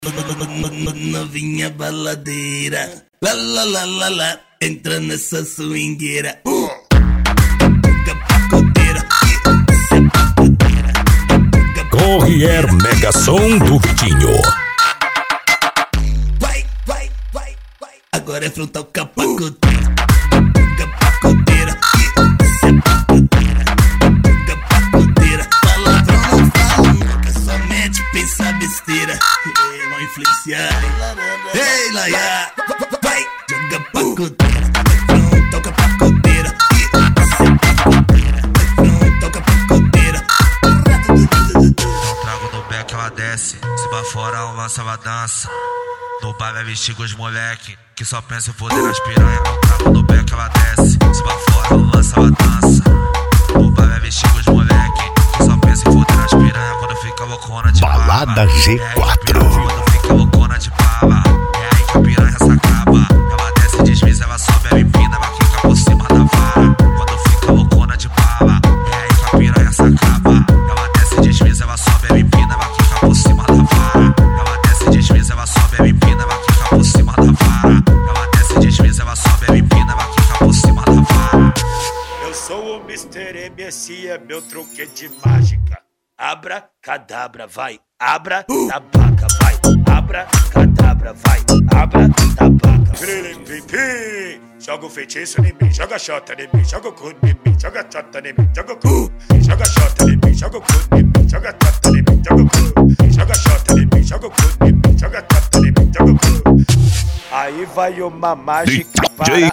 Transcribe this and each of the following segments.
Novinha baladeira, lá lá lá lá lá, entra nessa swingueira. Corrier Mega Som do Vitinho. Vai, vai, vai, vai. Agora é frontal capacoteira. Capacoteira. Capacoteira. Palavrão não fala nunca, somente pensa besteira. Vão influenciar. Ei, Laia. Vai, joga pacoteira. Frontal capacoteira. Frontal capacoteira. Trago no beck, ela desce. Se pra fora, ela lança, ela dança. No bar vai vestir com os moleque que só pensa em foder nas piranha. Eu trago no beck, ela desce. Se pra fora, ela lança, ela dança. No bar vai vestir com os moleque que só pensa em foder nas piranha. Quando fica loucona de Balada G4. Quando fica loucona de bala, é aí que a piranha se acaba. Ela desce, desliza, ela sobe, ela empina, ela fica por cima da vara. Quando fica loucona de bala, é aí que a piranha se acaba. Ela desce, desliza, ela sobe, ela empina, ela fica por cima da vara. Ela desce, desliza, ela sobe, ela empina, ela fica por cima da vara. Ela desce, desliza, ela sobe, ela empina, ela fica por cima da vara. Eu sou o Mr. MC, é meu truque de mágica. Abra, cadabra, vai. Abra, tabaca, vai. Abra, cadabra, vai. Abra, tabaca. Pim, joga o feitiço em mim, joga xota em mim, joga o cu em mim, joga xota em mim, joga o cu. Joga xota em mim, joga o cu em mim, joga xota em mim, joga o cu. Joga xota em mim, joga o cu em mim, joga xota em mim, joga o cu. Aí vai uma mágica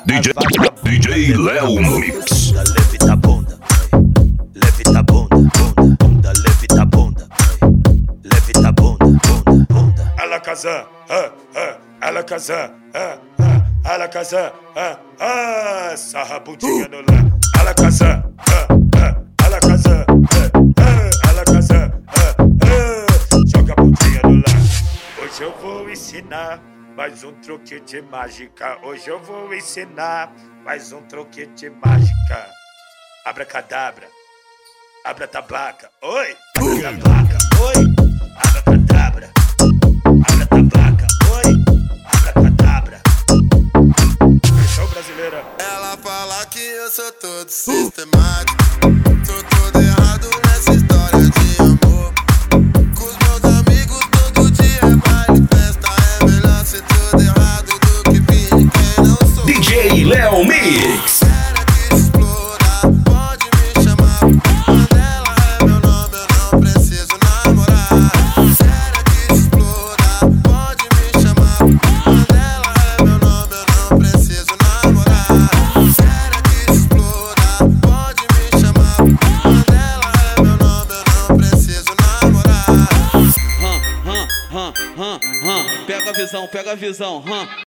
DJ Léo Mix. Levita a bunda, levita a bunda, bunda, bunda, levita a bunda, levita a bunda, bunda, bunda. Alakazam, Alakazam, Alakazam, sarra a bundinha no lá. Alakazam, Alakazam, Alakazam, joga a bundinha no lá. Hoje eu vou ensinar mais um truque de mágica. Hoje eu vou ensinar mais um truque de mágica. Abracadabra, abra tabaca, oi, abra tabaca, oi, abra cadabra, abra tabaca, oi, abra cadabra. Versão brasileira. Ela fala que eu sou todo sistemático, sou todo errado nessa história de amor. Com os meus amigos todo dia é baile, festa, é melhor ser todo errado do que fingir quem não sou. DJ Léo Mix. Quero que exploda, pode me chamar. Mandela é meu nome, eu não preciso namorar. Quero que exploda, pode me chamar. Mandela é meu nome, eu não preciso namorar. Quero que exploda, pode me chamar. Mandela é meu nome, eu não preciso namorar. Pega a visão,